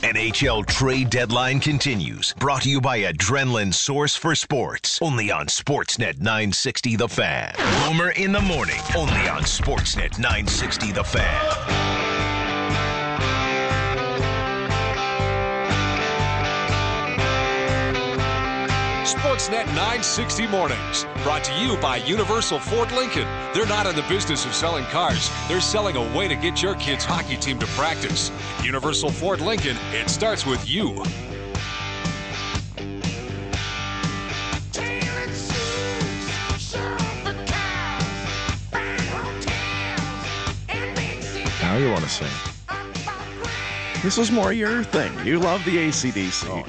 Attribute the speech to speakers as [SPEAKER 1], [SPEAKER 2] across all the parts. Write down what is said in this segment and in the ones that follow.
[SPEAKER 1] NHL trade deadline continues. Brought to you by Adrenaline Source for Sports. Only on Sportsnet 960 The Fan. Boomer in the morning. Only on Sportsnet 960 The Fan.
[SPEAKER 2] Sportsnet 960 Mornings, brought to you by Universal Ford Lincoln. They're not in the business of selling cars. They're selling a way to get your kid's hockey team to practice. Universal Ford Lincoln, it starts with you.
[SPEAKER 3] Now you want to sing.
[SPEAKER 4] This is more your thing. You love the AC/DC.
[SPEAKER 3] Oh.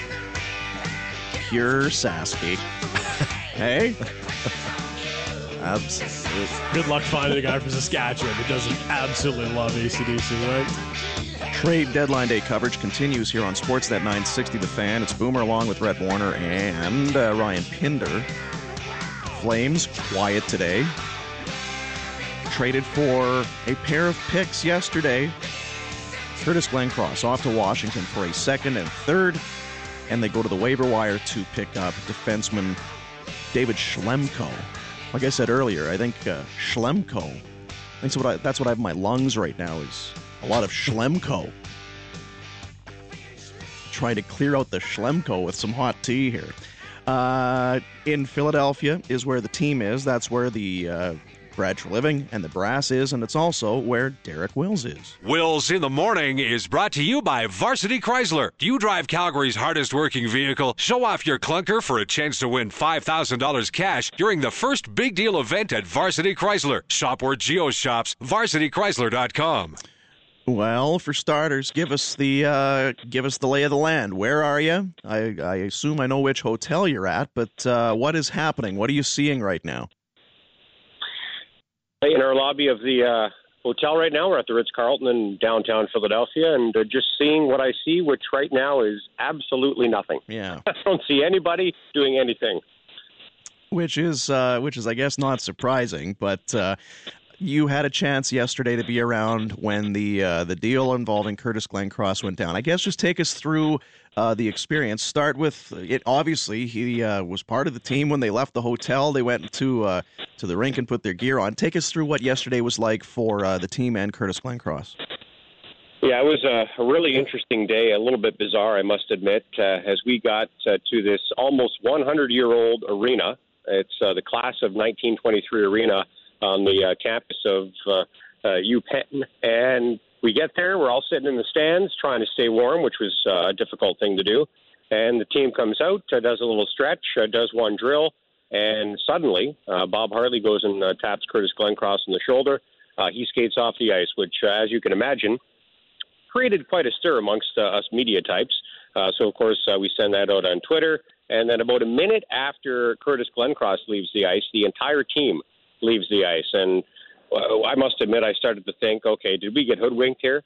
[SPEAKER 4] Pure Sasky. Hey? Absolutely.
[SPEAKER 5] Good luck finding a guy from Saskatchewan who doesn't absolutely love AC/DC, right?
[SPEAKER 4] Trade deadline day coverage continues here on Sportsnet 960 The Fan. It's Boomer along with Rhett Warner and Ryan Pinder. Flames quiet today. Traded for a pair of picks yesterday. Curtis Glencross off to Washington for a second and third. And they go to the waiver wire to pick up defenseman David Schlemko. Like I said earlier, I think Schlemko, that's what I have in my lungs right now is a lot of Schlemko. Trying to clear out the Schlemko with some hot tea here. In Philadelphia is where the team is. That's where the Brad Treliving and the Brass is, and it's also where Derek Wills is.
[SPEAKER 2] Wills in the Morning is brought to you by Varsity Chrysler. Do you drive Calgary's hardest working vehicle? Show off your clunker for a chance to win $5,000 cash during the first big deal event at Varsity Chrysler. Shop where Geo shops. VarsityChrysler.com.
[SPEAKER 4] Well, for starters, give us the lay of the land. Where are you? I assume I know which hotel you're at, but what is happening? What are you seeing right now?
[SPEAKER 6] In our lobby of the hotel right now. We're at the Ritz-Carlton in downtown Philadelphia, and just seeing what I see, which right now is absolutely nothing.
[SPEAKER 4] Yeah.
[SPEAKER 6] I don't see anybody doing anything.
[SPEAKER 4] Which is, I guess, not surprising, but you had a chance yesterday to be around when the deal involving Curtis Glencross went down. I guess just take us through the experience. Start with it. Obviously, he was part of the team when they left the hotel. They went to the rink and put their gear on. Take us through what yesterday was like for the team and Curtis Glencross.
[SPEAKER 6] Yeah, it was a really interesting day, a little bit bizarre, I must admit, as we got to this almost 100-year-old arena. It's the class of 1923 arena on the campus of UPenn, and we get there. We're all sitting in the stands trying to stay warm, which was a difficult thing to do. And the team comes out, does a little stretch, does one drill, and suddenly Bob Hartley goes and taps Curtis Glencross on the shoulder. He skates off the ice, which, as you can imagine, created quite a stir amongst us media types. So, of course, we send that out on Twitter. And then about a minute after Curtis Glencross leaves the ice, the entire team leaves the ice. And I must admit, I started to think, okay, did we get hoodwinked here?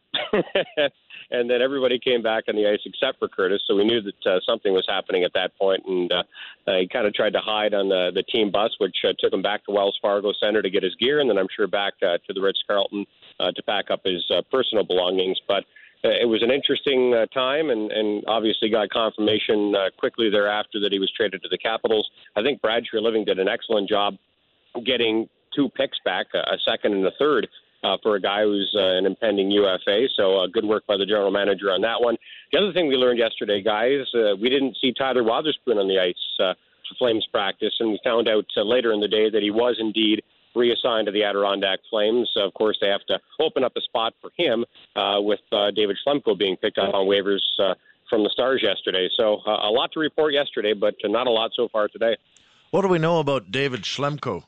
[SPEAKER 6] And then everybody came back on the ice except for Curtis, so we knew that something was happening at that point. And he kind of tried to hide on the team bus, which took him back to Wells Fargo Center to get his gear, and then I'm sure back to the Ritz-Carlton to pack up his personal belongings. But it was an interesting time, and obviously got confirmation quickly thereafter that he was traded to the Capitals. I think Brad Treliving did an excellent job getting two picks back, a second and a third, for a guy who's an impending UFA. So good work by the general manager on that one. The other thing we learned yesterday, guys, we didn't see Tyler Wotherspoon on the ice for Flames practice, and we found out later in the day that he was indeed reassigned to the Adirondack Flames. Of course, they have to open up a spot for him with David Schlemko being picked up on waivers from the Stars yesterday. So a lot to report yesterday, but not a lot so far today.
[SPEAKER 3] What do we know about David Schlemko?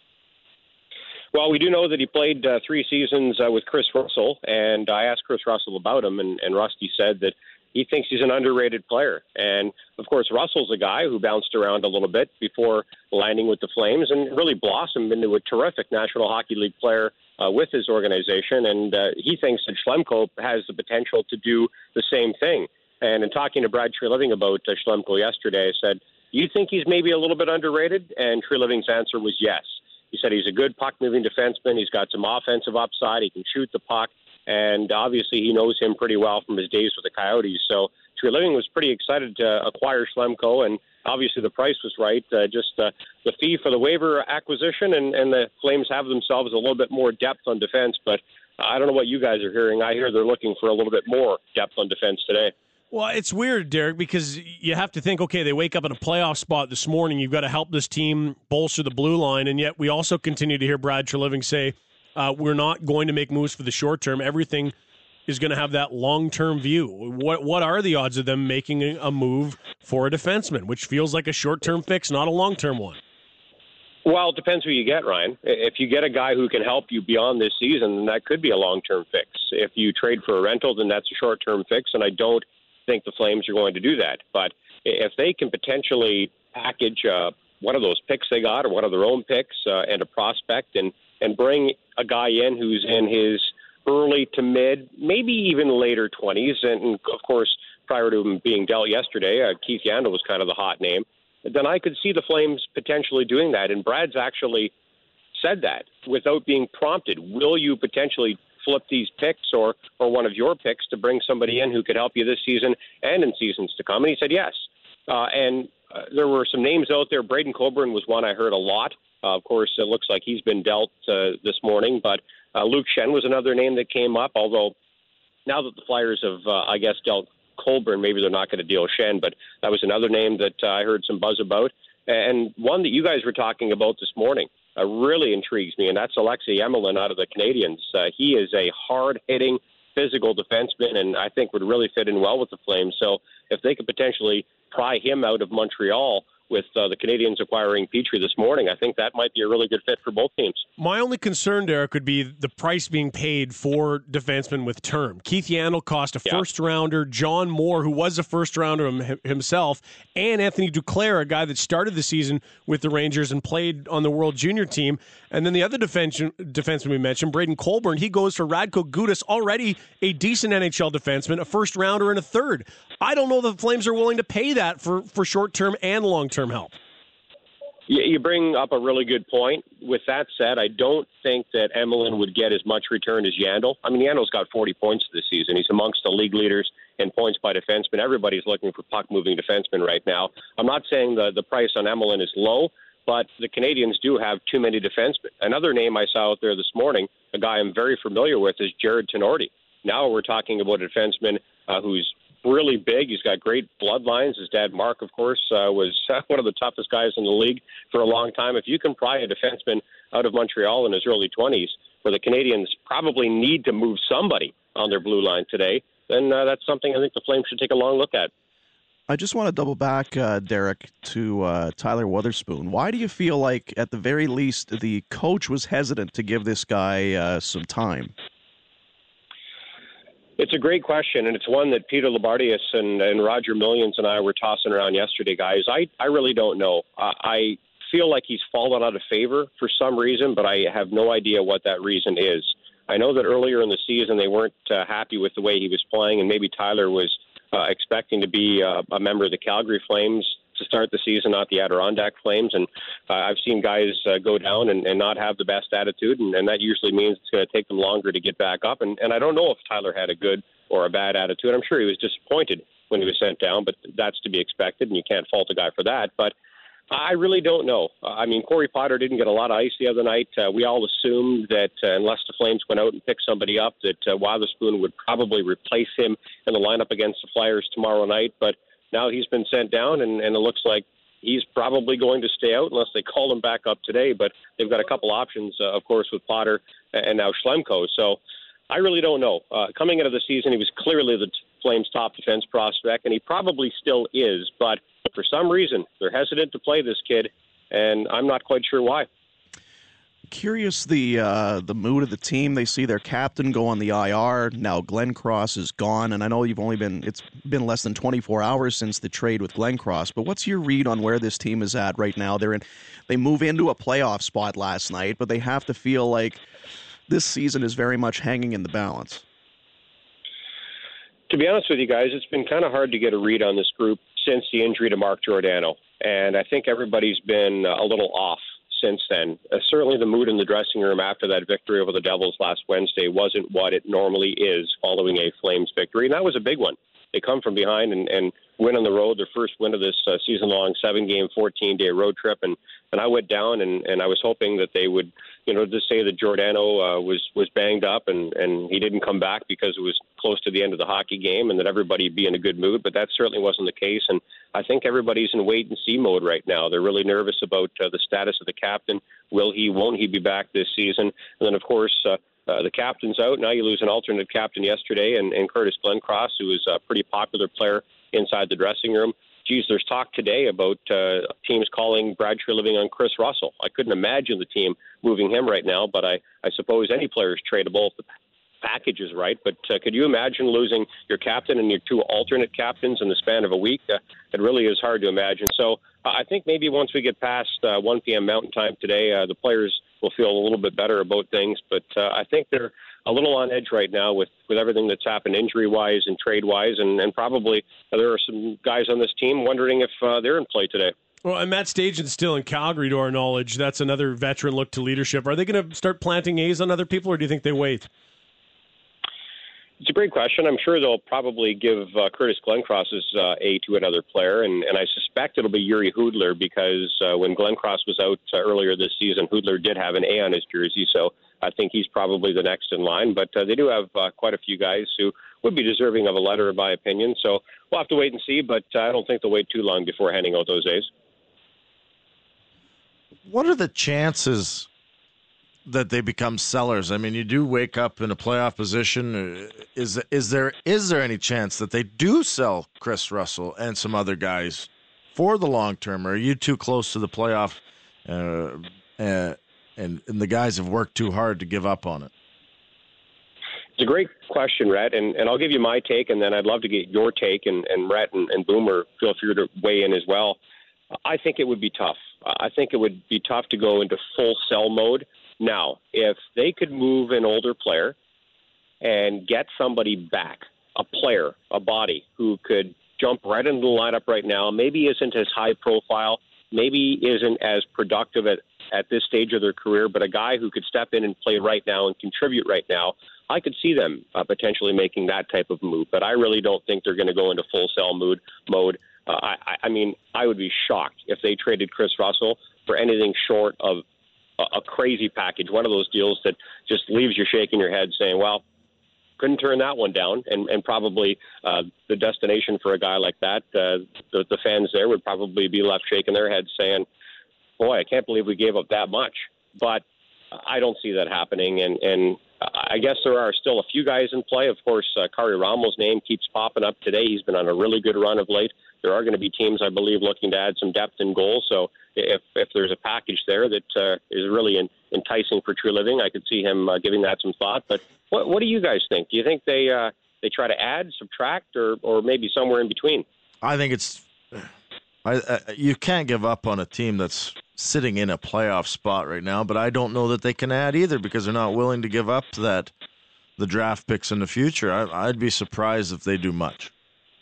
[SPEAKER 6] Well, we do know that he played 3 seasons with Chris Russell, and I asked Chris Russell about him, and Rusty said that he thinks he's an underrated player. And, of course, Russell's a guy who bounced around a little bit before landing with the Flames and really blossomed into a terrific National Hockey League player with his organization. And he thinks that Schlemko has the potential to do the same thing. And in talking to Brad Treliving about Schlemko yesterday, I said, do you think he's maybe a little bit underrated? And Treliving's answer was yes. He said he's a good puck-moving defenseman. He's got some offensive upside. He can shoot the puck. and obviously he knows him pretty well from his days with the Coyotes. So Treliving was pretty excited to acquire Schlemko, and obviously the price was right. Just the fee for the waiver acquisition, and the Flames have themselves a little bit more depth on defense, but I don't know what you guys are hearing. I hear they're looking for a little bit more depth on defense today.
[SPEAKER 5] Well, it's weird, Derek, because you have to think, okay, they wake up in a playoff spot this morning. You've got to help this team bolster the blue line, and yet we also continue to hear Brad Treliving say, we're not going to make moves for the short term. Everything is going to have that long-term view. What are the odds of them making a move for a defenseman, which feels like a short-term fix, not a long-term one?
[SPEAKER 6] Well, it depends who you get, Ryan. If you get a guy who can help you beyond this season, then that could be a long-term fix. If you trade for a rental, then that's a short-term fix, and I don't think the Flames are going to do that. But if they can potentially package one of those picks they got or one of their own picks and a prospect and bring a guy in who's in his early to mid, maybe even later 20s, and of course, prior to him being dealt yesterday, Keith Yandle was kind of the hot name, then I could see the Flames potentially doing that. And Brad's actually said that without being prompted. Will you potentially flip these picks or one of your picks to bring somebody in who could help you this season and in seasons to come? And he said yes. There were some names out there. Braden Coburn was one I heard a lot. Of course, it looks like he's been dealt this morning. But Luke Schenn was another name that came up, although now that the Flyers have, I guess, dealt Colburn, maybe they're not going to deal Schenn, but that was another name that I heard some buzz about. And one that you guys were talking about this morning really intrigues me, and that's Alexei Emelin out of the Canadiens. He is a hard-hitting, physical defenseman, and I think would really fit in well with the Flames. So if they could potentially pry him out of Montreal with the Canadiens acquiring Petrie this morning, I think that might be a really good fit for both teams.
[SPEAKER 5] My only concern, Derek, would be the price being paid for defensemen with term. Keith Yandle cost a first-rounder. John Moore, who was a first-rounder himself, and Anthony Duclair, a guy that started the season with the Rangers and played on the World Junior team. And then the other defenseman we mentioned, Braden Coburn, he goes for Radko Gudas, already a decent NHL defenseman, a first-rounder and a third. I don't know if the Flames are willing to pay that for short-term and long-term help.
[SPEAKER 6] You bring up a really good point. With that said, I don't think that Emelin would get as much return as Yandle. I mean, Yandle's got 40 points this season. He's amongst the league leaders in points by defensemen. Everybody's looking for puck-moving defensemen right now. I'm not saying the price on Emelin is low, but the Canadiens do have too many defensemen. Another name I saw out there this morning, a guy I'm very familiar with, is Jared Tenorti. Now we're talking about a defenseman who's really big. He's got great bloodlines. His dad, Mark, of course, was one of the toughest guys in the league for a long time. If you can pry a defenseman out of Montreal in his early 20s, where the Canadiens probably need to move somebody on their blue line today, then that's something I think the Flames should take a long look at.
[SPEAKER 4] I just want to double back, Derek, to Tyler Wotherspoon. Why do you feel like, at the very least, the coach was hesitant to give this guy some time?
[SPEAKER 6] It's a great question, and it's one that Peter Labardius and Roger Millions and I were tossing around yesterday, guys. I really don't know. I feel like he's fallen out of favor for some reason, but I have no idea what that reason is. I know that earlier in the season they weren't happy with the way he was playing, and maybe Tyler was expecting to be a member of the Calgary Flames to start the season, not the Adirondack Flames. And I've seen guys go down and not have the best attitude, and that usually means it's going to take them longer to get back up. And I don't know if Tyler had a good or a bad attitude. I'm sure he was disappointed when he was sent down, but that's to be expected, and you can't fault a guy for that. But I really don't know. I mean, Corey Potter didn't get a lot of ice the other night. We all assumed that unless the Flames went out and picked somebody up, that Wotherspoon would probably replace him in the lineup against the Flyers tomorrow night. But now he's been sent down, and it looks like he's probably going to stay out unless they call him back up today. But they've got a couple options, of course, with Potter and now Schlemko. So I really don't know. Coming into the season, he was clearly the Flames' top defense prospect, and he probably still is. But for some reason, they're hesitant to play this kid, and I'm not quite sure why.
[SPEAKER 4] Curious the mood of the team. They see their captain go on the IR. Now Glenn Cross is gone, and I know it's been less than 24 hours since the trade with Glenn Cross, but what's your read on where this team is at right now? They move into a playoff spot last night, but they have to feel like this season is very much hanging in the balance.
[SPEAKER 6] To be honest with you guys, it's been kind of hard to get a read on this group since the injury to Mark Giordano, and I think everybody's been a little off since then. Certainly the mood in the dressing room after that victory over the Devils last Wednesday wasn't what it normally is following a Flames victory, and that was a big one. They come from behind and win on the road, their first win of this season-long 7-game, 14-day road trip. And I went down and I was hoping that they would, just say that Giordano was banged up and he didn't come back because it was close to the end of the hockey game and that everybody would be in a good mood. But that certainly wasn't the case. And I think everybody's in wait-and-see mode right now. They're really nervous about the status of the captain. Will he, won't he be back this season? And then, of course, the captain's out. Now you lose an alternate captain yesterday and Curtis Glencross, who is a pretty popular player inside the dressing room. Geez, there's talk today about teams calling Brad Treliving on Chris Russell. I couldn't imagine the team moving him right now, but I suppose any player is tradable if the package is right. But could you imagine losing your captain and your two alternate captains in the span of a week? It really is hard to imagine. So I think maybe once we get past 1 p.m. Mountain Time today, the players will feel a little bit better about things. But I think they're a little on edge right now with everything that's happened injury-wise and trade-wise. And probably there are some guys on this team wondering if they're in play today.
[SPEAKER 5] Well, and Matt Stajan's still in Calgary, to our knowledge. That's another veteran look to leadership. Are they going to start planting A's on other people, or do you think they wait?
[SPEAKER 6] It's a great question. I'm sure they'll probably give Curtis Glencross's A to another player, and I suspect it'll be Yuri Hudler because when Glencross was out earlier this season, Hudler did have an A on his jersey, so I think he's probably the next in line. But they do have quite a few guys who would be deserving of a letter, in my opinion, so we'll have to wait and see, but I don't think they'll wait too long before handing out those A's.
[SPEAKER 3] What are the chances that they become sellers? I mean, you do wake up in a playoff position. Is there any chance that they do sell Chris Russell and some other guys for the long term? Or are you too close to the playoff and the guys have worked too hard to give up on it?
[SPEAKER 6] It's a great question, Rhett, and I'll give you my take, and then I'd love to get your take, and Rhett and Boomer, feel free to weigh in as well. I think it would be tough. I think it would be tough to go into full sell mode. Now, if they could move an older player and get somebody back, a player, a body, who could jump right into the lineup right now, maybe isn't as high profile, maybe isn't as productive at this stage of their career, but a guy who could step in and play right now and contribute right now, I could see them potentially making that type of move. But I really don't think they're going to go into full sell mode. I mean, I would be shocked if they traded Chris Russell for anything short of a crazy package, one of those deals that just leaves you shaking your head saying, well, couldn't turn that one down. And probably the destination for a guy like that, the fans there would probably be left shaking their heads saying, boy, I can't believe we gave up that much. But I don't see that happening. And I guess there are still a few guys in play. Of course, Kari Ramo's name keeps popping up today. He's been on a really good run of late. There are going to be teams, I believe, looking to add some depth in goal. So if there's a package there that is really enticing for Treliving, I could see him giving that some thought. But what do you guys think? Do you think they try to add, subtract, or maybe somewhere in between?
[SPEAKER 3] I think it's you can't give up on a team that's sitting in a playoff spot right now, but I don't know that they can add either because they're not willing to give up the draft picks in the future. I'd be surprised if they do much.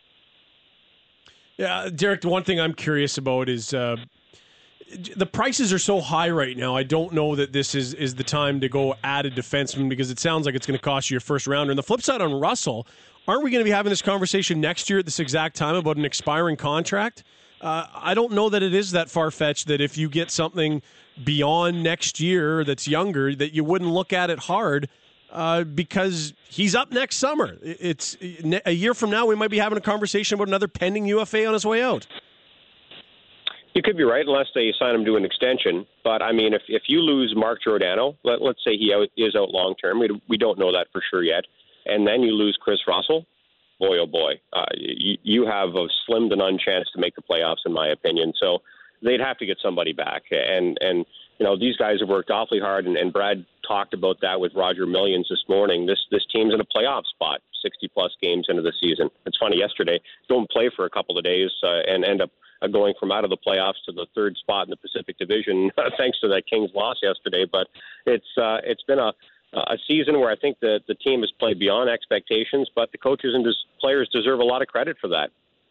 [SPEAKER 5] Yeah, Derek, the one thing I'm curious about is the prices are so high right now. I don't know that this is the time to go add a defenseman because it sounds like it's going to cost you your first rounder. And the flip side on Russell, aren't we going to be having this conversation next year at this exact time about an expiring contract? I don't know that it is that far-fetched that if you get something beyond next year that's younger, that you wouldn't look at it hard because he's up next summer. It's a year from now, we might be having a conversation about another pending UFA on his way out.
[SPEAKER 6] You could be right, unless they sign him to an extension. But, I mean, if you lose Mark Giordano, let's say he is out long-term. We don't know that for sure yet. And then you lose Chris Russell. Boy, oh boy, you have a slim to none chance to make the playoffs, in my opinion. So they'd have to get somebody back. And you know, these guys have worked awfully hard, and Brad talked about that with Roger Millions this morning. This team's in a playoff spot, 60-plus games into the season. It's funny, yesterday, don't play for a couple of days and end up going from out of the playoffs to the third spot in the Pacific Division, thanks to that Kings loss yesterday. But it's been a season where I think the team has played beyond expectations, but the coaches and players deserve a lot of credit for that.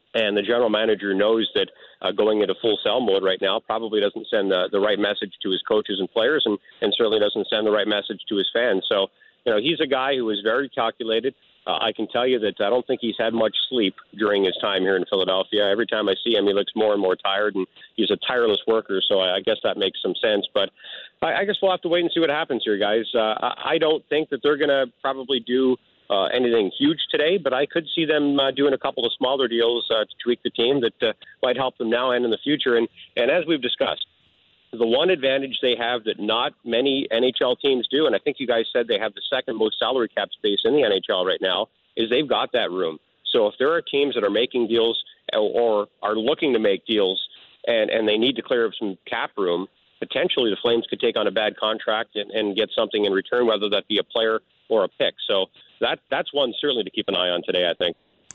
[SPEAKER 6] And the general manager knows that going into full sell mode right now probably doesn't send the right message to his coaches and players, and certainly doesn't send the right message to his fans. So, he's a guy who is very calculated. I can tell you that I don't think he's had much sleep during his time here in Philadelphia. Every time I see him, he looks more and more tired, and he's a tireless worker, so I guess that makes some sense. But I guess we'll have to wait and see what happens here, guys. I don't think that they're going to probably do anything huge today, but I could see them doing a couple of smaller deals to tweak the team that might help them now and in the future. And as we've discussed, the one advantage they have that not many NHL teams do, and I think you guys said they have the second most salary cap space in the NHL right now, is they've got that room. So if there are teams that are making deals or are looking to make deals and they need to clear up some cap room, potentially the Flames could take on a bad contract and get something in return, whether that be a player or a pick. So that's one certainly to keep an eye on today, I think.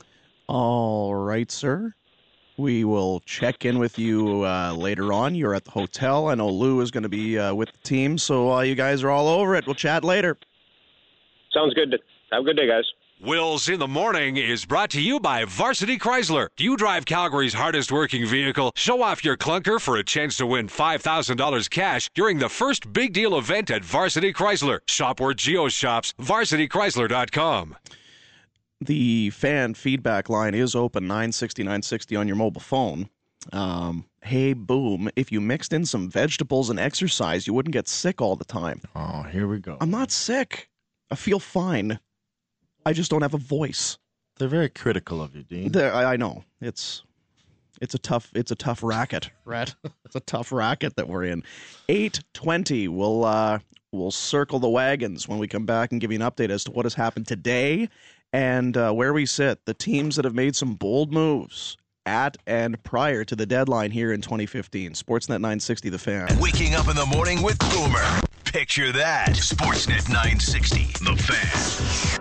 [SPEAKER 4] All right, sir. We will check in with you later on. You're at the hotel. I know Lou is going to be with the team, so you guys are all over it. We'll chat later.
[SPEAKER 6] Sounds good. Have a good day, guys.
[SPEAKER 2] Wills in the Morning is brought to you by Varsity Chrysler. Do you drive Calgary's hardest working vehicle? Show off your clunker for a chance to win $5,000 cash during the first big deal event at Varsity Chrysler. Shop where Geo shops. VarsityChrysler.com.
[SPEAKER 4] The fan feedback line is open, 960-960 on your mobile phone. Hey, Boom, if you mixed in some vegetables and exercise, you wouldn't get sick all the time.
[SPEAKER 3] Oh, here we go.
[SPEAKER 4] I'm not sick. I feel fine. I just don't have a voice.
[SPEAKER 3] They're very critical of you, Dean.
[SPEAKER 4] I know. It's a tough racket, Rhett. It's a tough racket that we're in. 8:20. We'll circle the wagons when we come back and give you an update as to what has happened today and where we sit. The teams that have made some bold moves at and prior to the deadline here in 2015. Sportsnet 960, The Fan.
[SPEAKER 1] Waking up in the morning with Boomer. Picture that. Sportsnet 960, The Fan.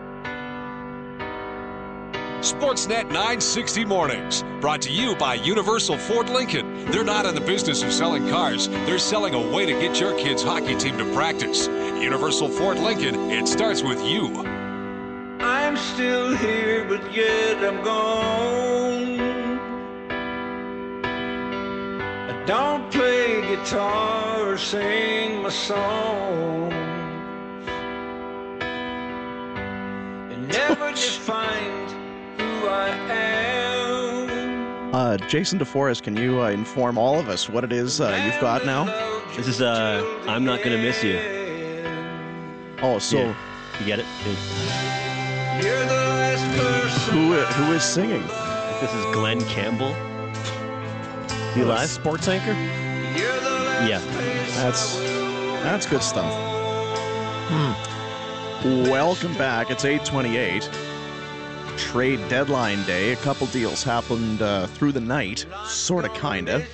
[SPEAKER 2] Sportsnet 960 Mornings, brought to you by Universal Ford Lincoln. They're not in the business of selling cars. They're selling a way to get your kids' hockey team to practice. Universal Ford Lincoln, it starts with you.
[SPEAKER 7] I'm still here, but yet I'm gone. I don't play guitar or sing my song. And never defined who I am.
[SPEAKER 4] Jason DeForest, can you inform all of us what it is you've got now?
[SPEAKER 8] This is I'm Not Gonna Miss You.
[SPEAKER 4] Oh, so
[SPEAKER 8] Yeah. You get it?
[SPEAKER 7] You're the last person.
[SPEAKER 4] who is singing?
[SPEAKER 8] This is Glenn Campbell. Is he live?
[SPEAKER 5] Sports anchor?
[SPEAKER 7] You're the last
[SPEAKER 8] Yeah.
[SPEAKER 4] That's good stuff. Welcome back. It's 8:28. Trade deadline day. A couple deals happened through the night, sort of, kind of.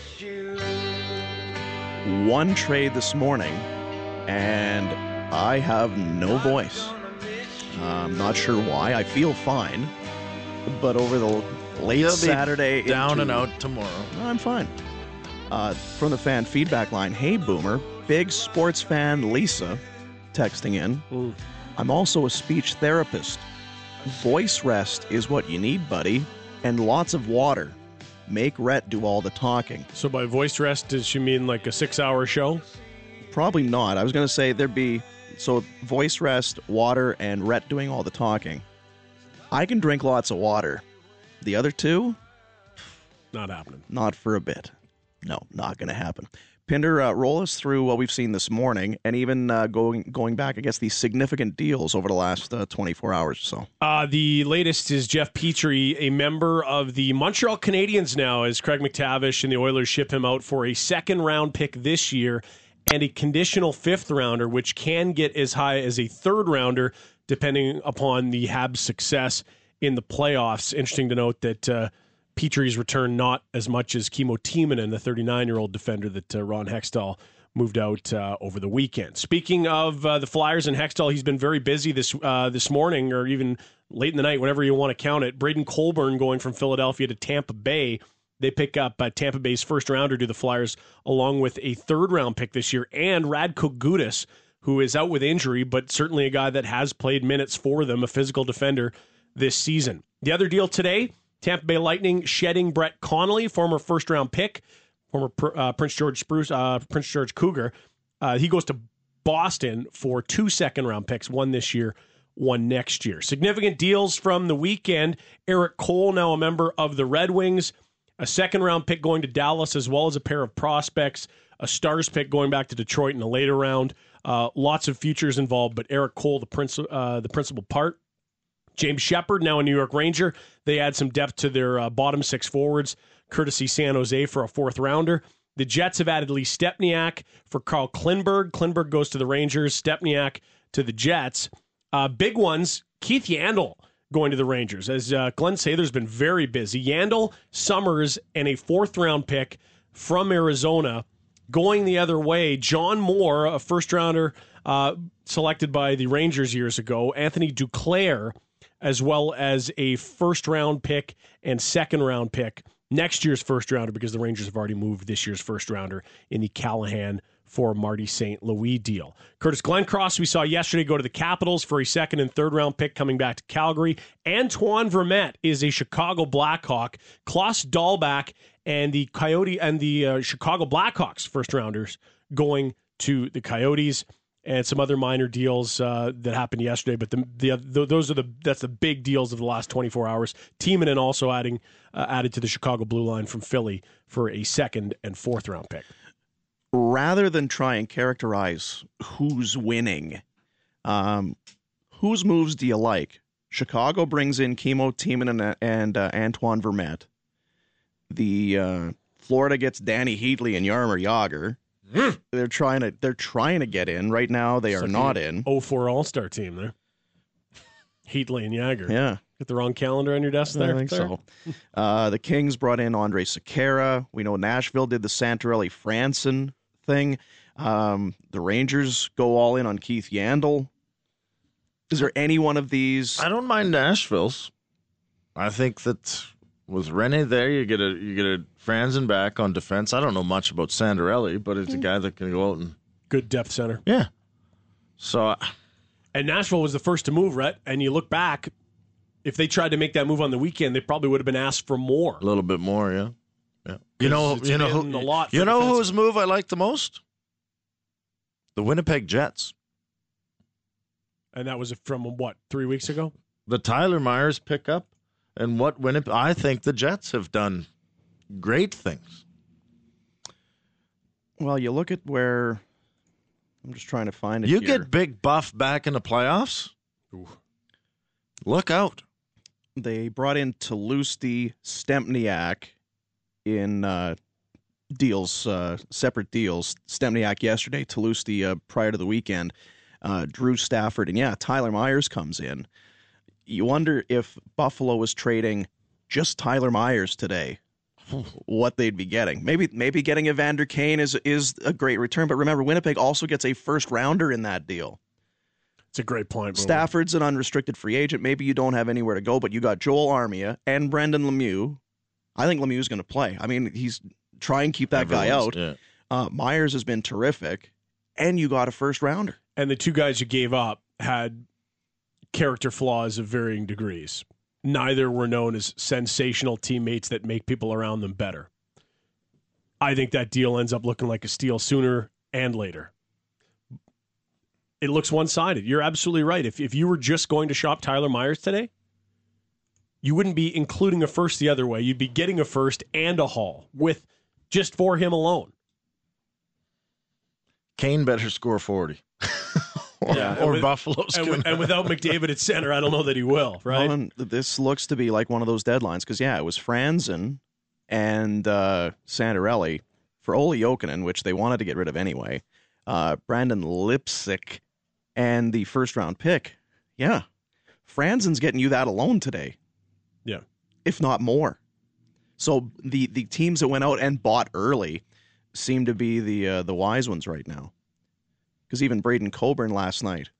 [SPEAKER 4] One trade this morning, and I have no voice. I'm not sure why. I feel fine, but over the late
[SPEAKER 3] You'll be
[SPEAKER 4] Saturday
[SPEAKER 3] down and
[SPEAKER 4] into-
[SPEAKER 3] out tomorrow.
[SPEAKER 4] I'm fine. From the fan feedback line, hey, Boomer, big sports fan Lisa texting in. I'm also a speech therapist. Voice rest is what you need, buddy, and lots of water. Make Rhett do all the talking.
[SPEAKER 5] So by voice rest, does she mean like a 6-hour show?
[SPEAKER 4] Probably not. I was going to say there'd be, so voice rest, water, and Rhett doing all the talking. I can drink lots of water. The other two,
[SPEAKER 5] Not happening.
[SPEAKER 4] not for a bit. No, not going to happen. Pinder, roll us through what we've seen this morning, and even going back, I guess, these significant deals over the last 24 hours or so.
[SPEAKER 5] The latest is Jeff Petrie, a member of the Montreal Canadiens now, as Craig McTavish and the Oilers ship him out for a second-round pick this year and a conditional fifth-rounder, which can get as high as a third-rounder, depending upon the Habs' success in the playoffs. Interesting to note that Petrie's returned not as much as Kimmo Timonen, the 39-year-old defender that Ron Hextall moved out over the weekend. Speaking of the Flyers and Hextall, he's been very busy this morning, or even late in the night, whatever you want to count it. Braden Colburn going from Philadelphia to Tampa Bay. They pick up Tampa Bay's first-rounder to the Flyers, along with a third-round pick this year, and Radko Gudas, who is out with injury, but certainly a guy that has played minutes for them, a physical defender this season. The other deal today, Tampa Bay Lightning shedding Brett Connolly, former first-round pick, former Prince George Cougar. He goes to Boston for 2 second-round picks, one this year, one next year. Significant deals from the weekend. Eric Cole, now a member of the Red Wings. A second-round pick going to Dallas, as well as a pair of prospects. A Stars pick going back to Detroit in a later round. Lots of futures involved, but Eric Cole, the principal part. James Shepard, now a New York Ranger. They add some depth to their bottom six forwards, courtesy San Jose for a fourth-rounder. The Jets have added Lee Stepniak for Carl Klingberg. Klingberg goes to the Rangers, Stepniak to the Jets. Big ones, Keith Yandle going to the Rangers. As Glenn Sather's been very busy. Yandle, Summers, and a fourth-round pick from Arizona. Going the other way, John Moore, a first-rounder selected by the Rangers years ago. Anthony Duclair, as well as a first-round pick and second-round pick. Next year's first-rounder, because the Rangers have already moved this year's first-rounder in the Callahan for Marty St. Louis deal. Curtis Glencross, we saw yesterday, go to the Capitals for a second and third-round pick coming back to Calgary. Antoine Vermette is a Chicago Blackhawk. Klaus Dahlback and the Coyote and the Chicago Blackhawks first-rounders going to the Coyotes. And some other minor deals that happened yesterday, but that's the big deals of the last 24 hours. Timonen also added to the Chicago Blue Line from Philly for a second and fourth round pick.
[SPEAKER 4] Rather than try and characterize who's winning, whose moves do you like? Chicago brings in Kimmo Timonen and Antoine Vermette. The Florida gets Danny Heatley and Jaromir Jagr. They're trying to get in right now. They are not in.
[SPEAKER 5] 04 All-Star team there. Heatley and Jagr.
[SPEAKER 4] Yeah.
[SPEAKER 5] Get the wrong calendar on your desk there?
[SPEAKER 4] I think so. The Kings brought in Andre Sekera. We know Nashville did the Santorelli Franson thing. The Rangers go all in on Keith Yandle. Is there any one of these?
[SPEAKER 3] I don't mind Nashville's. I think that with Rene there, you get a Franzen back on defense. I don't know much about Santorelli, but it's a guy that can go out and
[SPEAKER 5] good depth center.
[SPEAKER 3] Yeah. So,
[SPEAKER 5] and Nashville was the first to move, Rhett. And you look back, if they tried to make that move on the weekend, they probably would have been asked for more.
[SPEAKER 3] A little bit more, yeah. You know whose move I like the most? The Winnipeg Jets.
[SPEAKER 5] And that was from what, 3 weeks ago?
[SPEAKER 3] The Tyler Myers pickup. And what Winnipeg, I think the Jets have done great things.
[SPEAKER 4] Well, you look at where I'm just trying to find it.
[SPEAKER 3] You
[SPEAKER 4] here.
[SPEAKER 3] get Big Buff back in the playoffs. Ooh. Look out!
[SPEAKER 4] They brought in Toulouse Stempniak in deals, separate deals. Stempniak yesterday, Toulouse prior to the weekend. Drew Stafford, and Tyler Myers comes in. You wonder if Buffalo was trading just Tyler Myers today, what they'd be getting. Maybe getting Evander Kane is a great return, but remember, Winnipeg also gets a first-rounder in that deal.
[SPEAKER 5] It's a great point.
[SPEAKER 4] Stafford's an unrestricted free agent. Maybe you don't have anywhere to go, but you got Joel Armia and Brendan Lemieux. I think Lemieux's going to play. I mean, he's trying to keep that guy out. Yeah. Myers has been terrific, and you got a first-rounder.
[SPEAKER 5] And the two guys you gave up had character flaws of varying degrees. Neither were known as sensational teammates that make people around them better. I think that deal ends up looking like a steal sooner and later. It looks one-sided. You're absolutely right. If you were just going to shop Tyler Myers today, you wouldn't be including a first the other way. You'd be getting a first and a haul with just for him alone.
[SPEAKER 3] Kane better score 40. Or Buffalo's
[SPEAKER 5] and without McDavid at center, I don't know that he will, right?
[SPEAKER 4] Well, this looks to be like one of those deadlines because, it was Franzen and Santorelli for Olli Jokinen, which they wanted to get rid of anyway. Brandon Lipsick and the first-round pick. Yeah. Franzen's getting you that alone today.
[SPEAKER 5] Yeah.
[SPEAKER 4] If not more. So the teams that went out and bought early seem to be the wise ones right now. Because even Braden Coburn last night,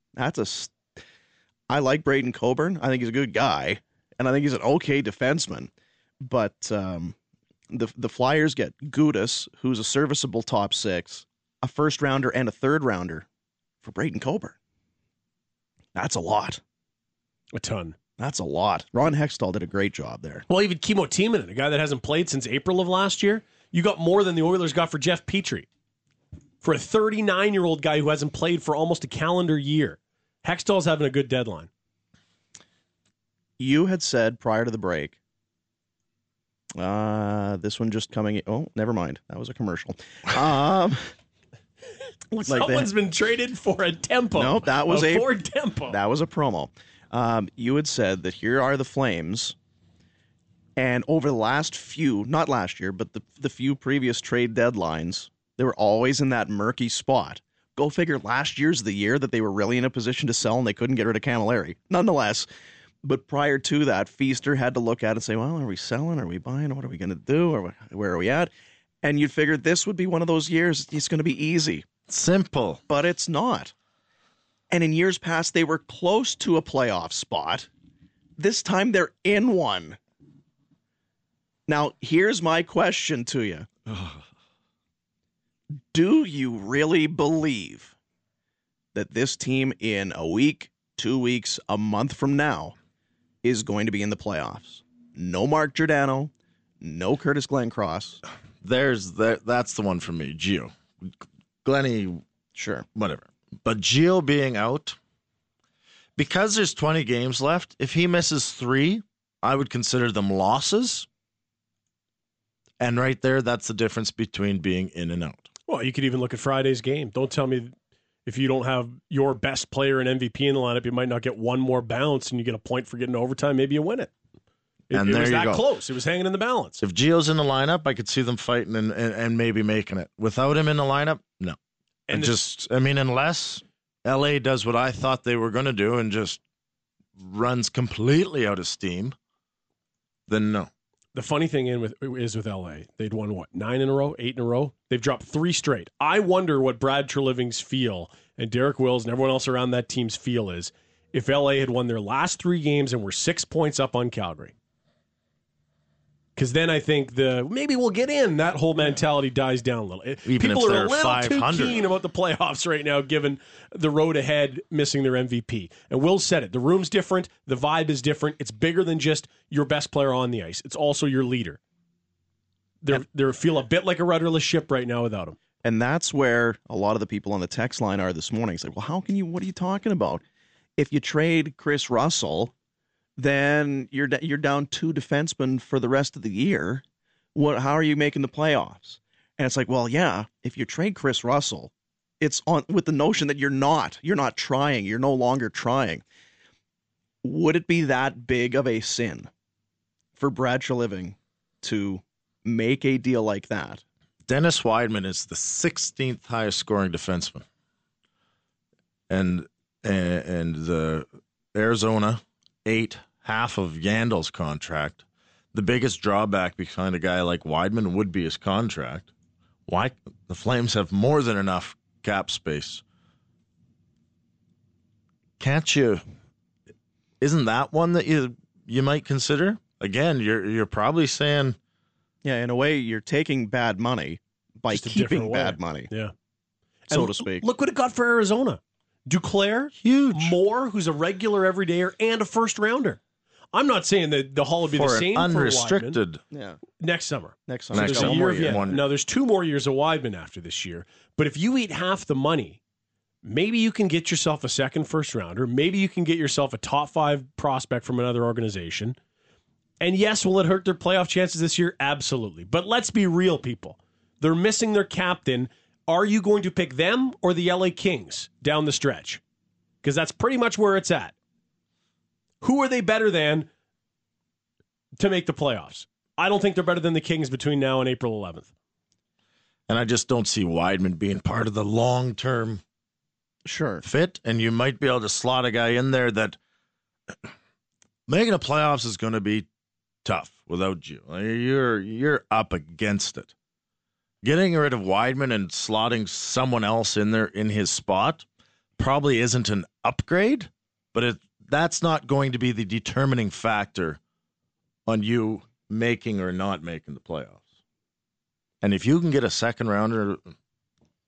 [SPEAKER 4] I like Braden Coburn. I think he's a good guy, and I think he's an okay defenseman. But the Flyers get Gudas, who's a serviceable top six, a first-rounder and a third-rounder for Braden Coburn. That's a lot.
[SPEAKER 5] A ton.
[SPEAKER 4] That's a lot. Ron Hextall did a great job there.
[SPEAKER 5] Well, even Kimmo Timonen, a guy that hasn't played since April of last year, you got more than the Oilers got for Jeff Petrie. For a 39-year-old guy who hasn't played for almost a calendar year. Hextall's having a good deadline.
[SPEAKER 4] You had said prior to the break, this one just coming in. Oh, never mind. That was a commercial.
[SPEAKER 5] Someone's been traded for a Tempo.
[SPEAKER 4] Nope, that was
[SPEAKER 5] a Ford Tempo.
[SPEAKER 4] That was a promo. You had said that here are the Flames, and over the last few, not last year, but the few previous trade deadlines, they were always in that murky spot. Go figure, last year's the year that they were really in a position to sell and they couldn't get rid of Camilleri. Nonetheless, but prior to that, Feaster had to look at it and say, well, are we selling? Are we buying? What are we going to do? Or where are we at? And you'd figure this would be one of those years. It's going to be easy.
[SPEAKER 3] Simple.
[SPEAKER 4] But it's not. And in years past, they were close to a playoff spot. This time, they're in one. Now, here's my question to you. Do you really believe that this team in a week, 2 weeks, a month from now is going to be in the playoffs? No Mark Giordano, no Curtis Glencross.
[SPEAKER 3] That's the one for me, Gio. Glenny,
[SPEAKER 4] sure,
[SPEAKER 3] whatever. But Gio being out, because there's 20 games left, if he misses 3, I would consider them losses. And right there, that's the difference between being in and out.
[SPEAKER 5] Well, you could even look at Friday's game. Don't tell me if you don't have your best player and MVP in the lineup, you might not get one more bounce and you get a point for getting overtime. Maybe you win it. It was that close. It was hanging in the balance.
[SPEAKER 3] If Gio's in the lineup, I could see them fighting and maybe making it. Without him in the lineup, no. Unless LA does what I thought they were going to do and just runs completely out of steam, then no.
[SPEAKER 5] The funny thing is with LA, they'd won, 9 in a row, 8 in a row? They've dropped 3 straight. I wonder what Brad Treliving's feel and Derek Wills and everyone else around that team's feel is if LA had won their last 3 games and were 6 points up on Calgary. Because then I think maybe we'll get in. That whole mentality dies down a little. People are a little too keen about the playoffs right now, given the road ahead, missing their MVP. And Will said it. The room's different. The vibe is different. It's bigger than just your best player on the ice. It's also your leader. They feel a bit like a rudderless ship right now without him.
[SPEAKER 4] And that's where a lot of the people on the text line are this morning. It's like, well, what are you talking about? If you trade Chris Russell, then you're down 2 defensemen for the rest of the year. How are you making the playoffs? And it's like, well, yeah, if you trade Chris Russell, it's on with the notion that you're not trying. You're no longer trying. Would it be that big of a sin for Brad Treliving to make a deal like that?
[SPEAKER 3] Dennis Wideman is the 16th highest scoring defenseman. And the Arizona 8, half of Yandel's contract. The biggest drawback behind a guy like Wideman would be his contract. Why? The Flames have more than enough cap space. Can't you? Isn't that one that you might consider? Again, you're probably saying,
[SPEAKER 4] yeah, in a way, you're taking bad money by keeping bad money.
[SPEAKER 5] Yeah,
[SPEAKER 4] so to speak.
[SPEAKER 5] Look what it got for Arizona. Duclair,
[SPEAKER 3] huge.
[SPEAKER 5] Moore, who's a regular everydayer and a first rounder. I'm not saying that the haul would be the same
[SPEAKER 3] unrestricted.
[SPEAKER 5] For Wideman. Next summer.
[SPEAKER 3] Next
[SPEAKER 5] summer. There's a year of Now there's 2 more years of Wideman after this year. But if you eat half the money, maybe you can get yourself a second first rounder. Maybe you can get yourself a top 5 prospect from another organization. And yes, will it hurt their playoff chances this year? Absolutely. But let's be real, people. They're missing their captain. Are you going to pick them or the LA Kings down the stretch? Because that's pretty much where it's at. Who are they better than to make the playoffs? I don't think they're better than the Kings between now and April 11th.
[SPEAKER 3] And I just don't see Wideman being part of the long-term fit. And you might be able to slot a guy in there that making the playoffs is going to be tough without you. You're up against it. Getting rid of Wideman and slotting someone else in there in his spot probably isn't an upgrade, but that's not going to be the determining factor on you making or not making the playoffs. And if you can get a second rounder,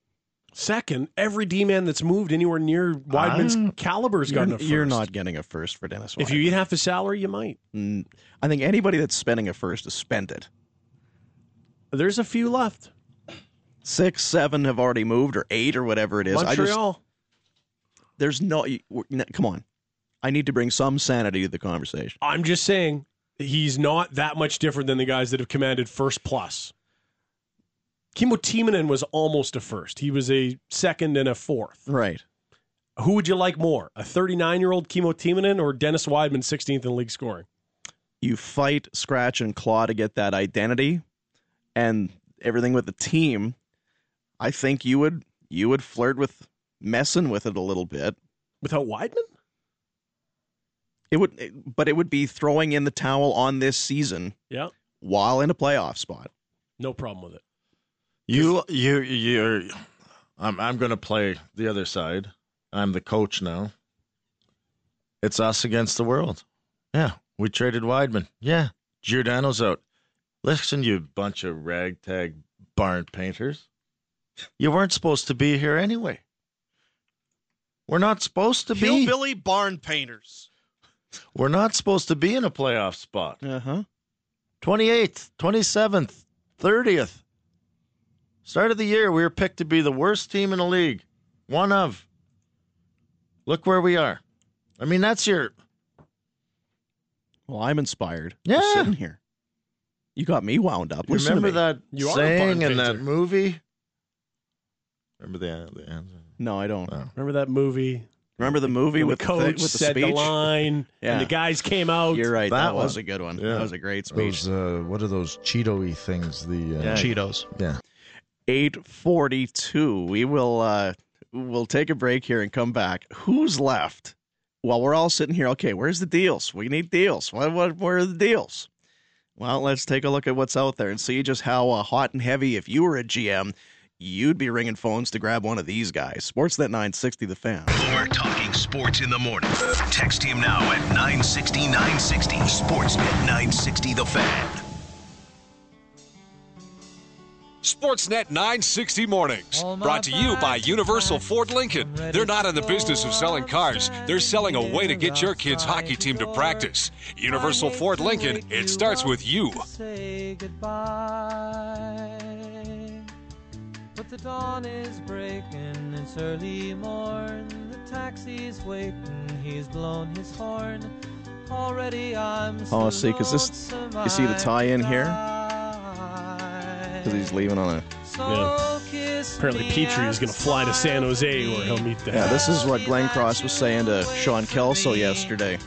[SPEAKER 5] Second, every D-man that's moved anywhere near Weidman's caliber's gotten a first.
[SPEAKER 4] You're not getting a first for Dennis Weidman.
[SPEAKER 5] If you eat half his salary, you might.
[SPEAKER 4] I think anybody that's spending a first has spent it.
[SPEAKER 5] There's a few left.
[SPEAKER 4] 6, 7 have already moved, or 8, or whatever it is.
[SPEAKER 5] Montreal.
[SPEAKER 4] There's no. Come on. I need to bring some sanity to the conversation.
[SPEAKER 5] I'm just saying he's not that much different than the guys that have commanded first plus. Kimmo Timonen was almost a first. He was a second and a fourth.
[SPEAKER 4] Right.
[SPEAKER 5] Who would you like more, a 39-year-old Kimmo Timonen or Dennis Weidman, 16th in league scoring?
[SPEAKER 4] You fight, scratch, and claw to get that identity and everything with the team. I think you would flirt with messing with it a little bit.
[SPEAKER 5] Without Weidman?
[SPEAKER 4] But it would be throwing in the towel on this season.
[SPEAKER 5] Yeah.
[SPEAKER 4] While in a playoff spot.
[SPEAKER 5] No problem with it.
[SPEAKER 3] I'm going to play the other side. I'm the coach now. It's us against the world. Yeah, we traded Weidman. Yeah, Giordano's out. Listen, you bunch of ragtag barn painters. You weren't supposed to be here anyway. We're not supposed to be.
[SPEAKER 9] Hillbilly barn painters.
[SPEAKER 3] We're not supposed to be in a playoff spot. 28th, 27th, 30th. Start of the year, we were picked to be the worst team in the league. One of. Look where we are. I mean, that's your...
[SPEAKER 4] Well, I'm inspired.
[SPEAKER 3] Yeah.
[SPEAKER 4] Just sitting here. You got me wound up. Listen
[SPEAKER 3] Remember
[SPEAKER 4] to me.
[SPEAKER 3] that saying in that movie? Remember the answer?
[SPEAKER 4] No, I don't.
[SPEAKER 5] Remember that movie?
[SPEAKER 4] Remember the movie
[SPEAKER 5] When
[SPEAKER 4] with
[SPEAKER 5] the coach
[SPEAKER 4] the
[SPEAKER 5] said
[SPEAKER 4] speech?
[SPEAKER 5] the line,
[SPEAKER 4] Yeah.
[SPEAKER 5] and the guys came out.
[SPEAKER 4] You're right. That
[SPEAKER 3] That
[SPEAKER 4] was
[SPEAKER 3] one.
[SPEAKER 4] a good one.
[SPEAKER 3] Yeah.
[SPEAKER 4] That was a great speech.
[SPEAKER 3] Those, what are those Cheeto-y things?
[SPEAKER 9] Cheetos.
[SPEAKER 3] Yeah.
[SPEAKER 4] 8:42. We'll take a break here and come back. Who's left? Well, we're all sitting here. Okay, where's the deals? We need deals. Where are the deals? Well, let's take a look at what's out there and see just how hot and heavy, if you were a GM, you'd be ringing phones to grab one of these guys. Sportsnet 960, The Fan.
[SPEAKER 1] Boomer talking sports in the morning. Text him now at 960 960. Sportsnet 960 The Fan.
[SPEAKER 2] Sportsnet 960 Mornings, brought to you by Universal Ford Lincoln. They're not in the business of selling cars. They're selling a way to get your kids' hockey team to practice. Universal Ford Lincoln, it starts with you.
[SPEAKER 10] Say goodbye. But the dawn is breaking, it's early morn. The taxi's waiting, he's blown his horn. Already I'm
[SPEAKER 4] Oh, see, because this, you see the tie-in here? Because he's leaving on a...
[SPEAKER 5] Apparently Petrie is going to fly to San Jose where he'll meet them.
[SPEAKER 4] Yeah, this is what Glenn Cross was saying to Sean Kelso yesterday.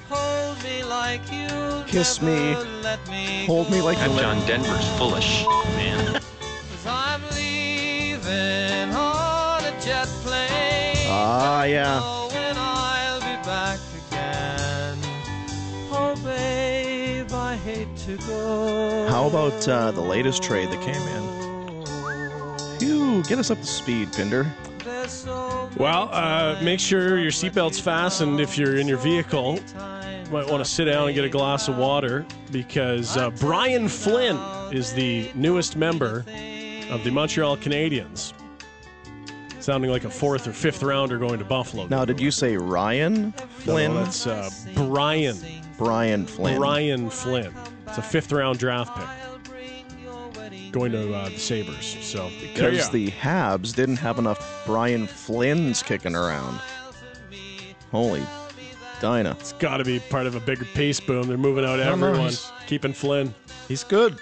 [SPEAKER 4] Kiss me, hold me like
[SPEAKER 8] That John Denver's foolish, man.
[SPEAKER 10] I'm leaving on a jet plane.
[SPEAKER 4] Ah, yeah.
[SPEAKER 10] When I'll be back again. Oh, babe, I hate to go.
[SPEAKER 4] How about the latest trade that came in? Phew, get us up to speed, Pinder.
[SPEAKER 5] Well, make sure your seatbelt's fastened if you're in your vehicle. You might want to sit down and get a glass of water because Brian Flynn is the newest member of the Montreal Canadiens. Sounding like a fourth or fifth rounder going to Buffalo.
[SPEAKER 4] Now, did you say Ryan Flynn?
[SPEAKER 5] No, that's Brian.
[SPEAKER 4] Brian Flynn.
[SPEAKER 5] Brian Flynn. It's a fifth-round draft pick going to the Sabres. So
[SPEAKER 4] because the Habs didn't have enough Brian Flynns kicking around. Holy Dinah.
[SPEAKER 5] It's got to be part of a bigger pace boom. They're moving out everyone. Keeping Flynn.
[SPEAKER 3] He's good.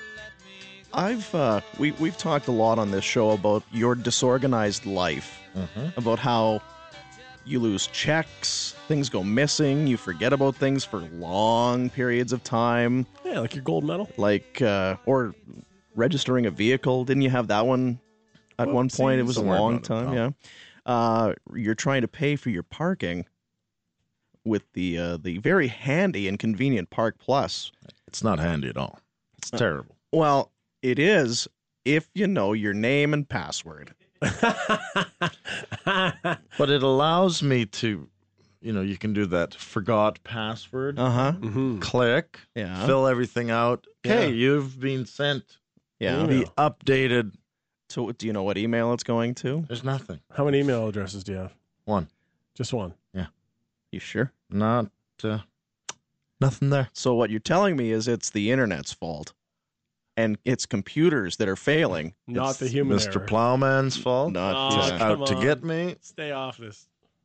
[SPEAKER 4] We've talked a lot on this show about your disorganized life, about how you lose checks, things go missing, you forget about things for long periods of time.
[SPEAKER 5] Yeah, like your gold medal.
[SPEAKER 4] Like, or registering a vehicle. Didn't you have that one at one point? It was a long time, yeah. You're trying to pay for your parking with the very handy and convenient Park Plus.
[SPEAKER 3] It's not handy at all. It's terrible.
[SPEAKER 4] Well, it is if you know your name and password.
[SPEAKER 3] But it allows me to, you can do that forgot password. Click.
[SPEAKER 4] Yeah.
[SPEAKER 3] Fill everything out. Okay, you've been sent the updated
[SPEAKER 4] So, do you know what email it's going to?
[SPEAKER 3] There's nothing.
[SPEAKER 5] How many email addresses do you have?
[SPEAKER 3] One.
[SPEAKER 5] Just one.
[SPEAKER 4] You sure?
[SPEAKER 3] Not nothing there.
[SPEAKER 4] So what you're telling me is it's the internet's fault, and it's computers that are failing.
[SPEAKER 5] Not
[SPEAKER 4] It's
[SPEAKER 5] the human
[SPEAKER 3] Mr.
[SPEAKER 5] error.
[SPEAKER 3] Plowman's fault.
[SPEAKER 4] Not
[SPEAKER 5] Oh,
[SPEAKER 3] He's
[SPEAKER 5] come
[SPEAKER 3] out to
[SPEAKER 5] on.
[SPEAKER 3] get me.
[SPEAKER 5] Stay off this.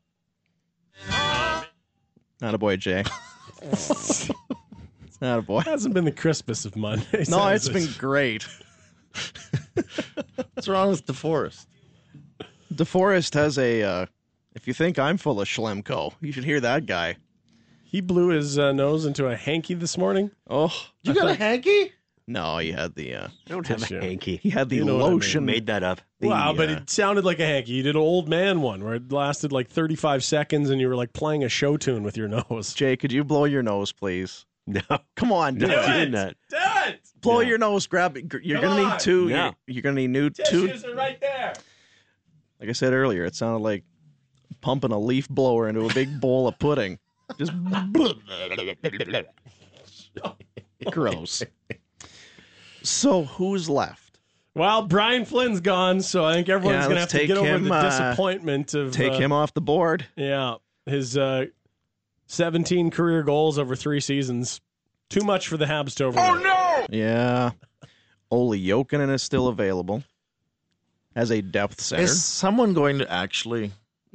[SPEAKER 4] not a boy, Jay. Not a boy.
[SPEAKER 5] Hasn't been the crispest of Mondays.
[SPEAKER 4] No,
[SPEAKER 5] has
[SPEAKER 4] it's
[SPEAKER 5] it?
[SPEAKER 4] been great.
[SPEAKER 3] What's wrong with DeForest?
[SPEAKER 4] DeForest has a. If you think I'm full of Schlemko, you should hear that guy.
[SPEAKER 5] He blew his nose into a hanky this morning.
[SPEAKER 4] Oh,
[SPEAKER 3] You got a hanky?
[SPEAKER 4] no, he had the.
[SPEAKER 8] I don't have
[SPEAKER 5] Sure.
[SPEAKER 8] a hanky.
[SPEAKER 4] He had the
[SPEAKER 5] You know what I mean.
[SPEAKER 4] lotion.
[SPEAKER 8] Made that up.
[SPEAKER 5] Wow, but it sounded like a hanky. You did an old man one where it lasted like 35 seconds and you were like playing a show tune with your nose.
[SPEAKER 4] Jay, could you blow your nose, please?
[SPEAKER 8] No,
[SPEAKER 4] Come on, do
[SPEAKER 8] not
[SPEAKER 4] it.
[SPEAKER 8] doing that.
[SPEAKER 5] Do it!
[SPEAKER 4] Blow
[SPEAKER 8] No.
[SPEAKER 4] your nose. Grab it. You're
[SPEAKER 5] Come
[SPEAKER 4] gonna
[SPEAKER 5] on.
[SPEAKER 4] need two.
[SPEAKER 8] No.
[SPEAKER 4] You're gonna need new two.
[SPEAKER 5] Tissues are right there.
[SPEAKER 4] Like I said earlier, it sounded like pumping a leaf blower into a big bowl of pudding. Just gross. So who's left?
[SPEAKER 5] Well, Brian Flynn's gone, so I think everyone's
[SPEAKER 4] Yeah,
[SPEAKER 5] going to have
[SPEAKER 4] let's
[SPEAKER 5] to
[SPEAKER 4] take
[SPEAKER 5] get over
[SPEAKER 4] him,
[SPEAKER 5] the disappointment of
[SPEAKER 4] Take him off the board.
[SPEAKER 5] Yeah, his 17 career goals over 3 seasons. Too much for the Habs to overlook.
[SPEAKER 4] Yeah. Ole Jokinen is still available as a depth center.
[SPEAKER 3] Is someone going to actually?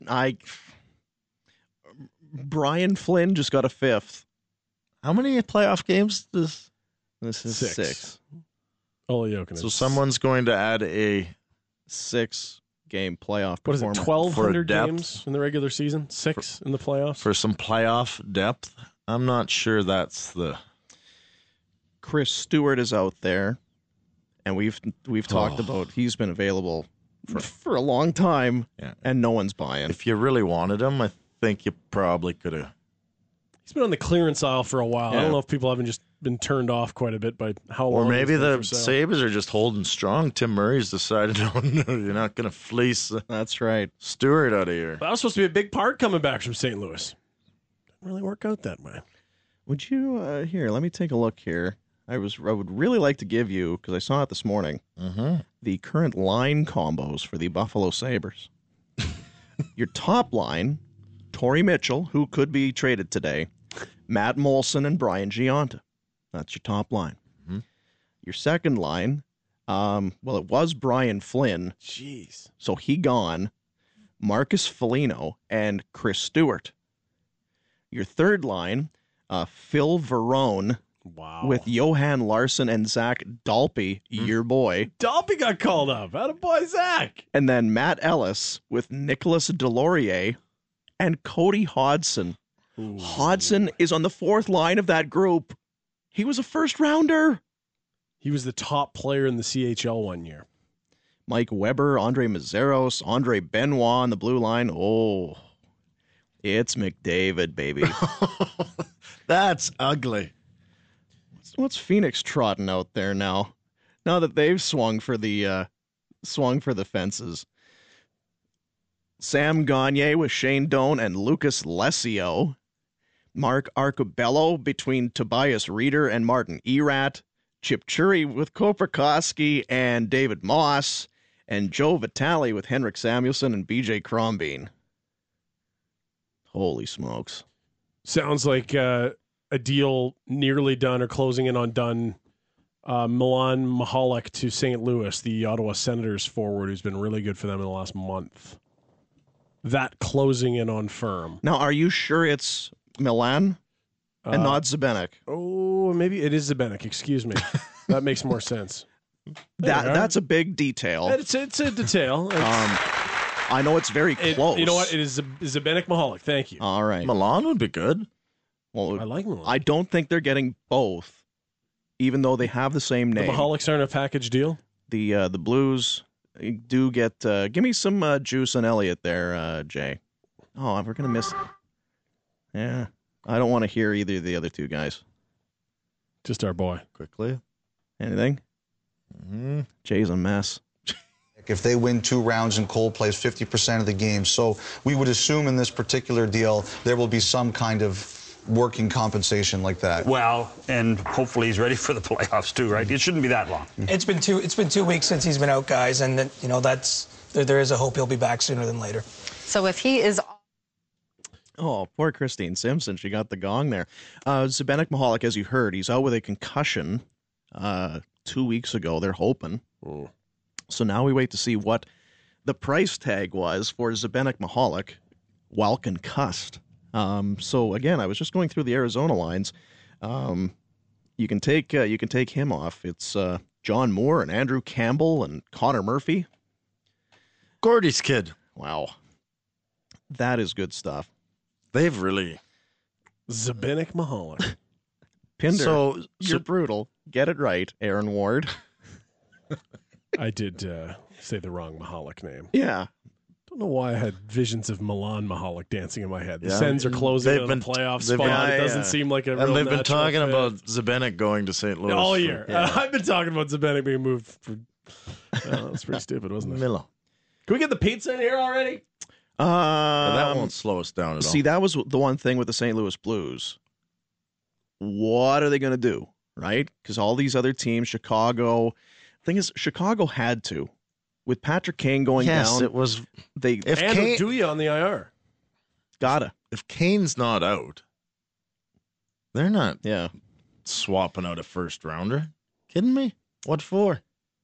[SPEAKER 4] Brian Flynn just got a 5th.
[SPEAKER 3] How many playoff games does?
[SPEAKER 4] This is
[SPEAKER 5] 6.
[SPEAKER 4] 6.
[SPEAKER 5] Ole Jokinen.
[SPEAKER 3] So someone's going to add a
[SPEAKER 4] 6-game playoff
[SPEAKER 5] What is it,
[SPEAKER 4] performance.
[SPEAKER 5] 1,200
[SPEAKER 3] depth?
[SPEAKER 5] games in the regular season? 6 in the playoffs?
[SPEAKER 3] for some playoff depth. I'm not sure that's the.
[SPEAKER 4] Chris Stewart is out there, and we've talked about he's been available for a long time,
[SPEAKER 3] Yeah.
[SPEAKER 4] and no one's buying.
[SPEAKER 3] If you really wanted him, I think you probably could have.
[SPEAKER 5] He's been on the clearance aisle for a while. I
[SPEAKER 4] Yeah.
[SPEAKER 5] don't know if people haven't just been turned off quite a bit by how
[SPEAKER 3] Or
[SPEAKER 5] long
[SPEAKER 3] maybe
[SPEAKER 5] he's been
[SPEAKER 3] the
[SPEAKER 5] for sale.
[SPEAKER 3] Sabres are just holding strong. Tim Murray's decided, no, you're not going to fleece
[SPEAKER 4] That's right.
[SPEAKER 3] Stewart out of here.
[SPEAKER 5] That was supposed to be a big part coming back from St. Louis. Didn't really work out that way.
[SPEAKER 4] Would you here? Let me take a look here. I would really like to give you, because I saw it this morning, the current line combos for the Buffalo Sabres. Your top line, Torrey Mitchell, who could be traded today, Matt Molson, and Brian Gionta. That's your top line. Your second line, well, it was Brian Flynn,
[SPEAKER 5] Jeez.
[SPEAKER 4] so he gone, Marcus Foligno, and Chris Stewart. Your third line, Phil Verone,
[SPEAKER 5] Wow.
[SPEAKER 4] with Johan Larsson and Zach Dalpe, your boy.
[SPEAKER 5] Dalpe got called up. Attaboy, Zach.
[SPEAKER 4] And then Matt Ellis with Nicholas Delorier and Cody Hodgson. Hodgson is on the 4th line of that group. He was a first rounder.
[SPEAKER 5] He was the top player in the CHL one year.
[SPEAKER 4] Mike Weber, Andre Mazzaros, Andre Benoit on the blue line. Oh, it's McDavid, baby.
[SPEAKER 3] That's ugly.
[SPEAKER 4] What's Phoenix trotting out there now? Now that they've swung for the fences. Sam Gagner with Shane Doan and Lucas Lesio. Mark Arcobello between Tobias Reeder and Martin Erat. Chip Churi with Koprikoski and David Moss. And Joe Vitale with Henrik Samuelsson and BJ Crombeen. Holy smokes.
[SPEAKER 5] Sounds like a deal nearly done or closing in on done. Milan Michalek to St. Louis, the Ottawa Senators forward, who's been really good for them in the last month. That closing in on firm.
[SPEAKER 4] Now, are you sure it's Milan and not Zbenek?
[SPEAKER 5] Oh, maybe it is Zbenek. Excuse me. That makes more sense.
[SPEAKER 4] That's a big detail.
[SPEAKER 5] It's a detail.
[SPEAKER 4] I know it's very close.
[SPEAKER 5] You know what? It is Zbenek Michalek. Thank you.
[SPEAKER 4] All right.
[SPEAKER 3] Milan would be good.
[SPEAKER 4] Well,
[SPEAKER 5] I like Milan.
[SPEAKER 4] I don't think they're getting both, even though they have the same
[SPEAKER 5] The
[SPEAKER 4] name.
[SPEAKER 5] Michaleks aren't a package deal.
[SPEAKER 4] The Blues do get. Give me some juice on Elliott there, Jay. Oh, we're gonna miss. Yeah, I don't want to hear either of the other two guys.
[SPEAKER 5] Just our boy.
[SPEAKER 3] Quickly.
[SPEAKER 4] Anything? Jay's a mess.
[SPEAKER 11] If they win 2 rounds and Cole plays 50% of the games. So we would assume in this particular deal there will be some kind of working compensation like that.
[SPEAKER 12] Well, and hopefully he's ready for the playoffs too, right? It shouldn't be that long.
[SPEAKER 13] It's been 2 weeks since he's been out, guys, and there is a hope he'll be back sooner than later.
[SPEAKER 14] So if he is...
[SPEAKER 4] Oh, poor Christine Simpson. She got the gong there. Zbynek Michalek, as you heard, he's out with a concussion 2 weeks ago. They're hoping. So now we wait to see what the price tag was for Zbynek Michalek while concussed. So again, I was just going through the Arizona lines. You can take him off. It's John Moore and Andrew Campbell and Connor Murphy.
[SPEAKER 3] Gordy's kid.
[SPEAKER 4] Wow. That is good stuff.
[SPEAKER 3] They've really...
[SPEAKER 5] Zbynek Michalek.
[SPEAKER 4] Pinder,
[SPEAKER 3] So
[SPEAKER 4] you're brutal. Get it right, Aaron Ward.
[SPEAKER 5] I did say the wrong Michalek name.
[SPEAKER 4] Yeah.
[SPEAKER 5] Don't know why I had visions of Milan Michalek dancing in my head. The
[SPEAKER 3] Yeah.
[SPEAKER 5] Sens are closing on a playoff spot. It doesn't seem like a real
[SPEAKER 3] And they've been
[SPEAKER 5] natural
[SPEAKER 3] talking
[SPEAKER 5] fit.
[SPEAKER 3] about Zbynek going to St. Louis.
[SPEAKER 5] all year.
[SPEAKER 3] Yeah.
[SPEAKER 5] I've been talking about Zbynek being moved for... that's pretty stupid, wasn't it?
[SPEAKER 3] Milo.
[SPEAKER 5] Can we get the pizza in here already?
[SPEAKER 3] That won't slow us down at all.
[SPEAKER 4] See, that was the one thing with the St. Louis Blues. What are they going to do, right? Because all these other teams, Chicago... Thing is, Chicago had to. With Patrick Kane going down...
[SPEAKER 3] it was...
[SPEAKER 5] And Duya on the IR.
[SPEAKER 4] Gotta.
[SPEAKER 3] If Kane's not out, they're not
[SPEAKER 4] Yeah.
[SPEAKER 3] swapping out a first rounder. Kidding me? What for?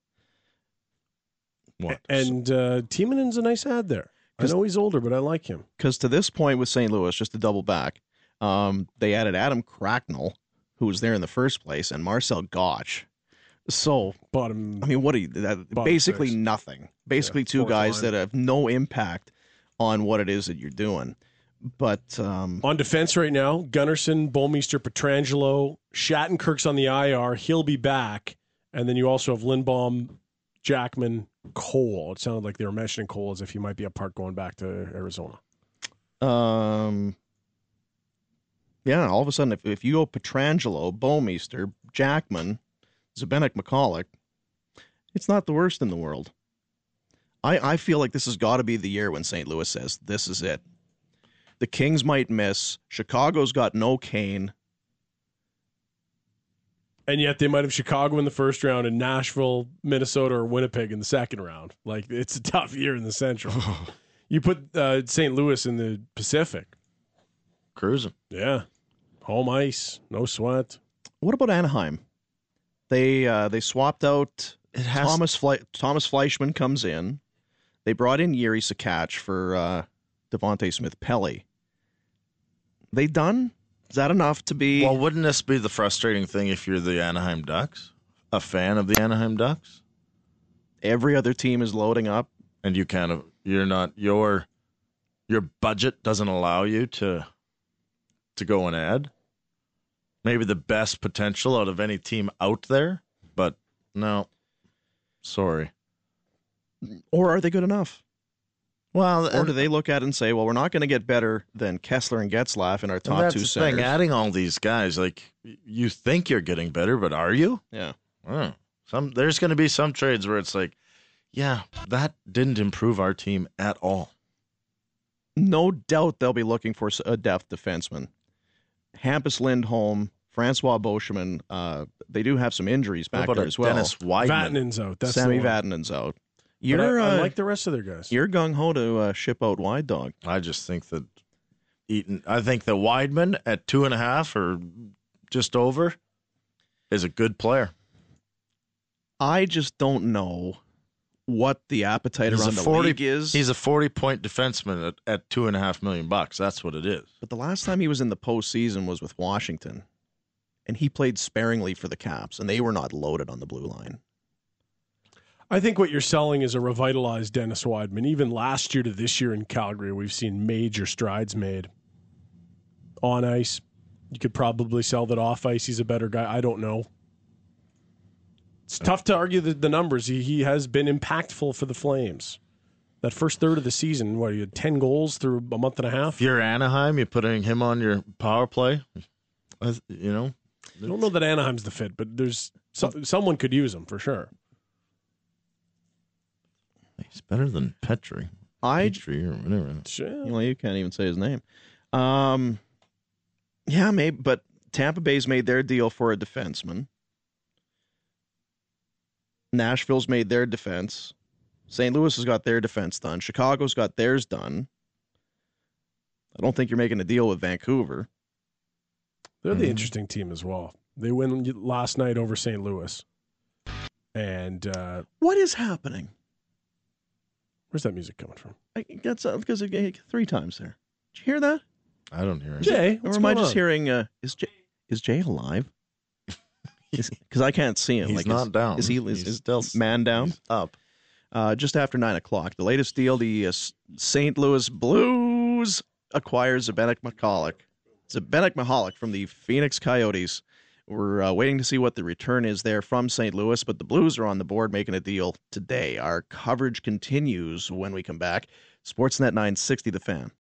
[SPEAKER 3] What?
[SPEAKER 5] And Tiemannin's a nice ad there. I know he's older, but I like him.
[SPEAKER 4] Because to this point with St. Louis, just to double back, they added Adam Cracknell, who was there in the first place, and Marcel Gotch. So,
[SPEAKER 5] bottom.
[SPEAKER 4] I mean, what are you? Basically
[SPEAKER 5] six.
[SPEAKER 4] Nothing. Basically,
[SPEAKER 5] Yeah,
[SPEAKER 4] two
[SPEAKER 5] fourth
[SPEAKER 4] guys
[SPEAKER 5] line.
[SPEAKER 4] that have no impact on what it is that you're doing. But
[SPEAKER 5] on defense right now, Gunnarsson, Bolmeister, Petrangelo, Shattenkirk's on the IR. He'll be back. And then you also have Lindbaum, Jackman, Cole. It sounded like they were mentioning Cole as if he might be apart going back to Arizona.
[SPEAKER 4] Yeah, all of a sudden, if you go Petrangelo, Bolmeister, Jackman, Zbynek Michalek, it's not the worst in the world. I feel like this has got to be the year when St. Louis says, this is it. The Kings might miss. Chicago's got no Kane.
[SPEAKER 5] And yet they might have Chicago in the first round and Nashville, Minnesota, or Winnipeg in the second round. Like, it's a tough year in the Central. You put St. Louis in the Pacific.
[SPEAKER 3] Cruising.
[SPEAKER 5] Yeah. Home ice. No sweat.
[SPEAKER 4] What about Anaheim? They swapped out Thomas Fleischman comes in. They brought in Yuri Sakach for Devontae Smith-Pelly. They done? Is that enough to be...
[SPEAKER 3] Well, wouldn't this be the frustrating thing if you're the Anaheim Ducks? A fan of the Anaheim Ducks?
[SPEAKER 4] Every other team is loading up.
[SPEAKER 3] And you kind of... You're not... Your budget doesn't allow you to go and add. Maybe the best potential out of any team out there, but no. Sorry.
[SPEAKER 4] Or are they good enough?
[SPEAKER 3] Well,
[SPEAKER 4] or do they look at it and say, well, we're not going to get better than Kessler and Getzlaf in our top two centers?
[SPEAKER 3] Thing, adding all these guys, like, you think you're getting better, but are you?
[SPEAKER 4] Yeah.
[SPEAKER 3] There's going to be some trades where it's like, yeah, that didn't improve our team at all.
[SPEAKER 4] No doubt they'll be looking for a depth defenseman. Hampus Lindholm, Francois Beauchemin, they do have some injuries back there as well.
[SPEAKER 3] Dennis Wideman?
[SPEAKER 5] Vatanen's out. That's
[SPEAKER 4] Sammy
[SPEAKER 5] the one.
[SPEAKER 4] Vatanen's out.
[SPEAKER 5] But I like the rest of their guys.
[SPEAKER 4] You're gung-ho to ship out Wide Dog.
[SPEAKER 3] I just think that I think that Wideman at 2.5 or just over is a good player.
[SPEAKER 4] I just don't know what the appetite around the league is.
[SPEAKER 3] He's a 40-point defenseman at $2.5 million. That's what it is.
[SPEAKER 4] But the last time he was in the postseason was with Washington, and he played sparingly for the Caps, and they were not loaded on the blue line.
[SPEAKER 5] I think what you're selling is a revitalized Dennis Wideman. Even last year to this year in Calgary, we've seen major strides made. On ice, you could probably sell that off ice. He's a better guy. I don't know. It's tough to argue the numbers. He has been impactful for the Flames. That first third of the season, he had 10 goals through a month and a half?
[SPEAKER 3] If you're Anaheim, you're putting him on your power play.
[SPEAKER 5] I don't know that Anaheim's the fit, but there's someone could use him for sure.
[SPEAKER 3] He's better than Petrie. Petrie or whatever.
[SPEAKER 4] Well, you can't even say his name. Yeah, maybe, but Tampa Bay's made their deal for a defenseman. Nashville's made their defense. St. Louis has got their defense done. Chicago's got theirs done. I don't think you're making a deal with Vancouver.
[SPEAKER 5] They're the interesting team as well. They win last night over St. Louis. And
[SPEAKER 4] what is happening?
[SPEAKER 5] Where's that music coming from?
[SPEAKER 4] That's because it 3 times there. Did you hear that?
[SPEAKER 3] I don't hear it.
[SPEAKER 5] Jay,
[SPEAKER 4] or am I just hearing? Is Jay alive? Because I can't see him.
[SPEAKER 3] He's not down.
[SPEAKER 4] Is
[SPEAKER 3] He's still
[SPEAKER 4] man down?
[SPEAKER 3] He's up.
[SPEAKER 4] Just after 9 o'clock. The latest deal: the St. Louis Blues acquires Zdeněk Michalek from the Phoenix Coyotes. We're waiting to see what the return is there from St. Louis, but the Blues are on the board making a deal today. Our coverage continues when we come back. Sportsnet 960, The Fan.